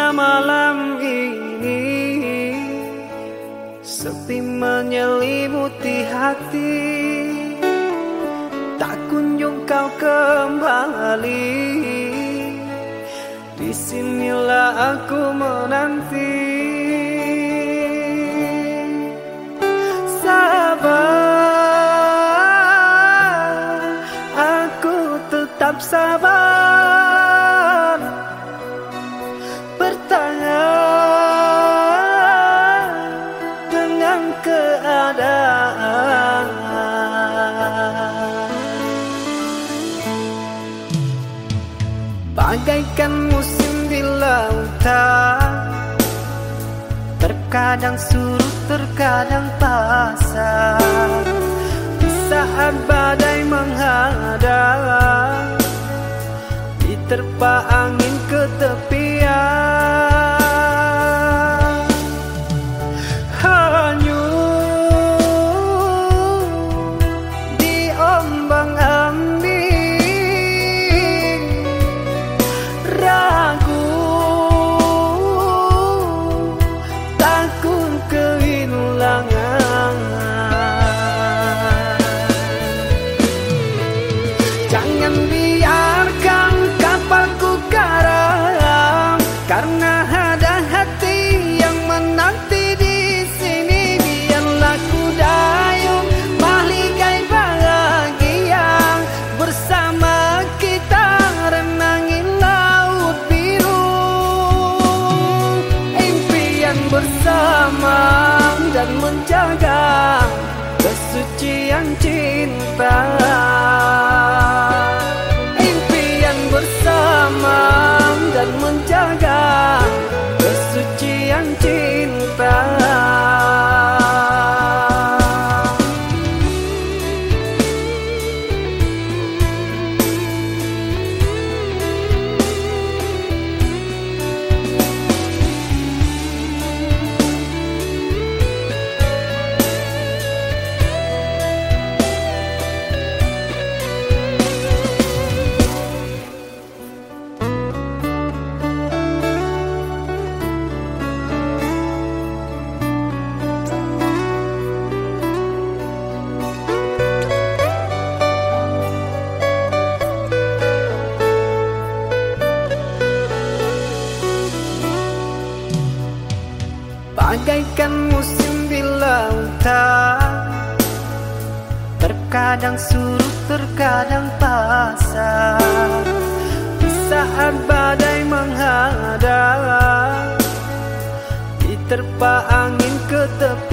Bila malam ini sepi menyelimuti hati, tak kunjung kau kembali, disinilah aku menanti. Sabar, aku tetap sabar, bertahan dengan keadaan. Bagaikan musim di lautan, terkadang surut, terkadang pasang. Di saat badai menghadang, diterpa angin ke tepian, hanyut diombang-ambing, ragu, takut kehilangan. Jangan biarkan kapalku karam, karena ada hati yang menanti di sini. Biarlah ku dayung mahligai bahagia, bersama kita renangi laut biru. Impian bersama dan menjaga kesucian cinta. Impian bersama dan menjaga kesucian cinta. Bagaikan musim di lautan, terkadang surut, terkadang pasang. Di saat badai menghadang, diterpa angin ke tepi.